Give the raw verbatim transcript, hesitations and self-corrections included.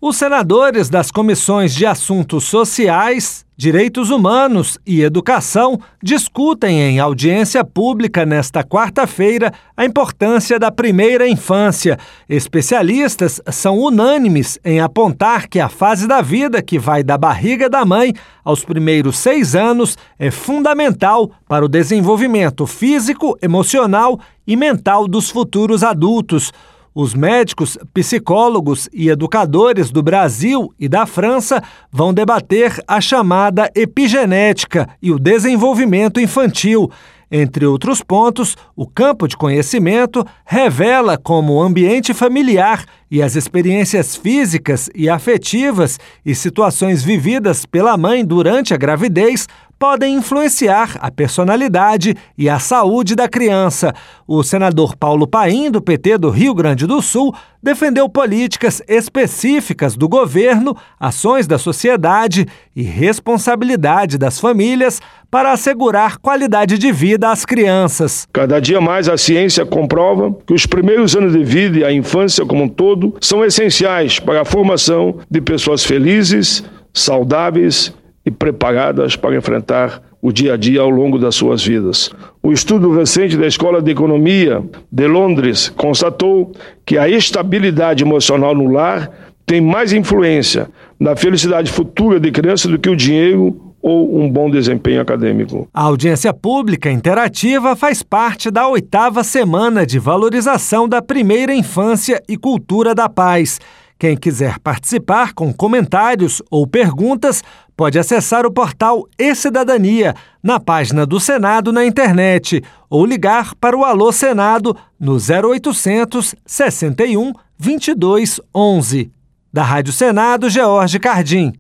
Os senadores das comissões de Assuntos Sociais, Direitos Humanos e Educação discutem em audiência pública nesta quarta-feira a importância da primeira infância. Especialistas são unânimes em apontar que a fase da vida que vai da barriga da mãe aos primeiros seis anos é fundamental para o desenvolvimento físico, emocional e mental dos futuros adultos. Os médicos, psicólogos e educadores do Brasil e da França vão debater a chamada epigenética e o desenvolvimento infantil. Entre outros pontos, o campo de conhecimento revela como o ambiente familiar e as experiências físicas e afetivas e situações vividas pela mãe durante a gravidez podem influenciar a personalidade e a saúde da criança. O senador Paulo Paim, do P T do Rio Grande do Sul, defendeu políticas específicas do governo, ações da sociedade e responsabilidade das famílias para assegurar qualidade de vida às crianças. Cada dia mais a ciência comprova que os primeiros anos de vida e a infância como um todo são essenciais para a formação de pessoas felizes, saudáveis e preparadas para enfrentar o dia a dia ao longo das suas vidas. O estudo recente da Escola de Economia de Londres constatou que a estabilidade emocional no lar tem mais influência na felicidade futura de criança do que o dinheiro ou um bom desempenho acadêmico. A audiência pública interativa faz parte da oitava semana de valorização da primeira infância e cultura da paz. Quem quiser participar com comentários ou perguntas pode acessar o portal E-Cidadania na página do Senado na internet ou ligar para o Alô Senado no zero oitocentos, sessenta e um, vinte e dois, onze. Da Rádio Senado, George Cardim.